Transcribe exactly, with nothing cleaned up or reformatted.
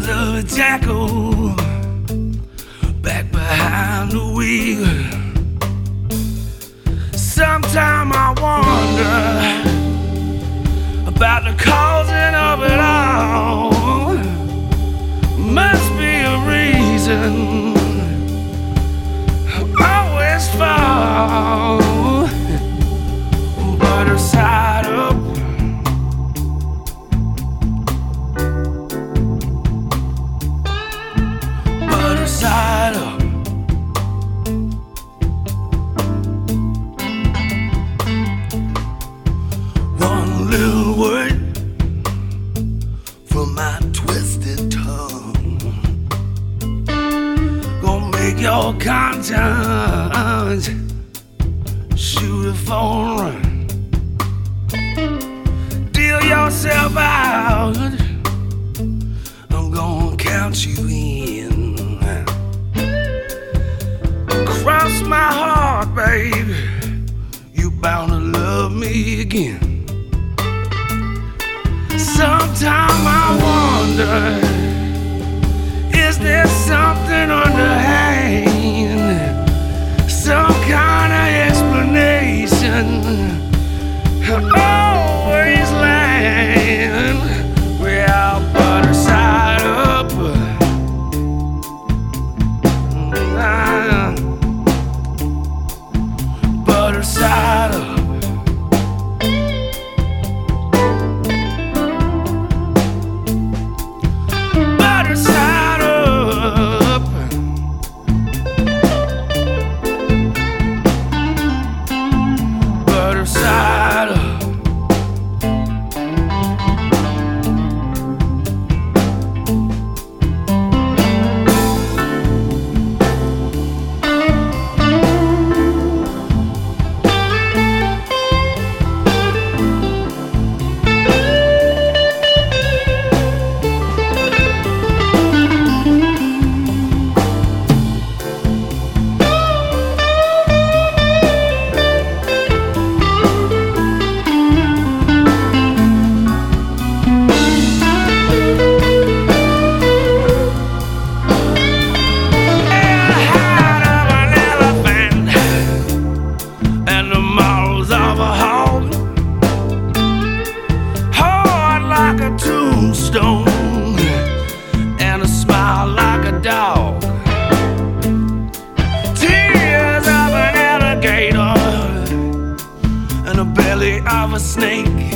eyes of a jackal back behind the wheel. Sometime I wonder about the causing of it all. Must be a reason I always fall. Butter side up, butter side up. One little word from my twisted tongue gonna make your conscience shoot a phone run. Deal yourself out, I'm gonna count you in. Cross my heart, baby, you bound to love me again. Sometime I wonder, is there something underhand? Some kind of explanation always land. Well, butter side up, butter side up. Butter side up. Butter side up. Tombstone and a smile like a dog. Tears of an alligator and a belly of a snake.